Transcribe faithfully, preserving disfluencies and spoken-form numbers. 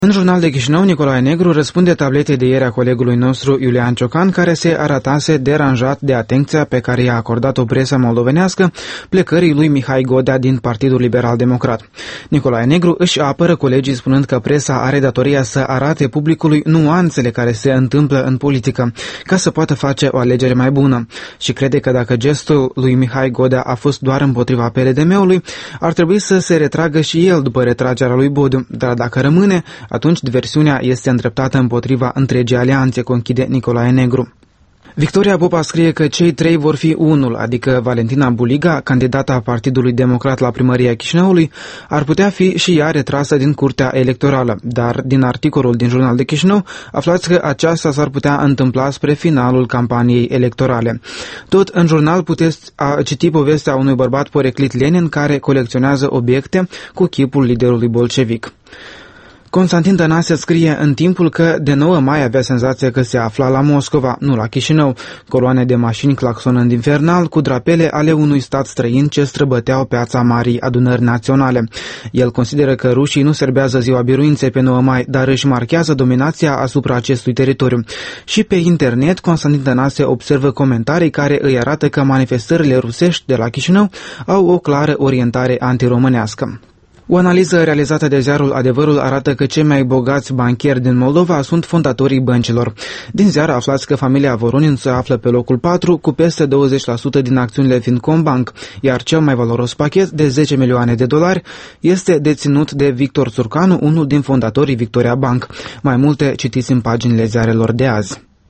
În Jurnal de Chișinău, Nicolae Negru răspunde tabletei de ieri a colegului nostru Iulian Ciocan, care se arătase deranjat de atenția pe care i-a acordat-o presa moldovenească plecării lui Mihai Godea din Partidul Liberal Democrat. Nicolae Negru își apără colegii spunând că presa are datoria să arate publicului nuanțele care se întâmplă în politică, ca să poată face o alegere mai bună, și crede că dacă gestul lui Mihai Godea a fost doar împotriva P L D M-ului, ar trebui să se retragă și el după retragerea lui Bodu, dar dacă rămâne, atunci diversiunea este îndreptată împotriva întregii alianțe, conchide Nicolae Negru. Victoria Popa scrie că cei trei vor fi unul, adică Valentina Buliga, candidata a Partidului Democrat la primăria Chișinăului, ar putea fi și ea retrasă din curtea electorală, dar din articolul din Jurnal de Chișinău aflați că aceasta s-ar putea întâmpla spre finalul campaniei electorale. Tot în jurnal puteți citi povestea unui bărbat poreclit Lenin care colecționează obiecte cu chipul liderului bolșevic. Constantin Tănase scrie în Timpul că de nouă mai avea senzația că se afla la Moscova, nu la Chișinău, coloane de mașini claxonând infernal cu drapele ale unui stat străin ce străbăteau piața Marii Adunări Naționale. El consideră că rușii nu serbează ziua biruinței pe nouă mai, dar își marchează dominația asupra acestui teritoriu. Și pe internet, Constantin Tănase observă comentarii care îi arată că manifestările rusești de la Chișinău au o clară orientare antiromânească. O analiză realizată de ziarul Adevărul arată că cei mai bogați banchieri din Moldova sunt fondatorii băncilor. Din ziar aflați că familia Voronin se află pe locul patru cu peste douăzeci la sută din acțiunile Fincombank, iar cel mai valoros pachet de zece milioane de dolari este deținut de Victor Țurcanu, unul din fondatorii Victoria Bank. Mai multe citiți în paginile ziarelor de azi.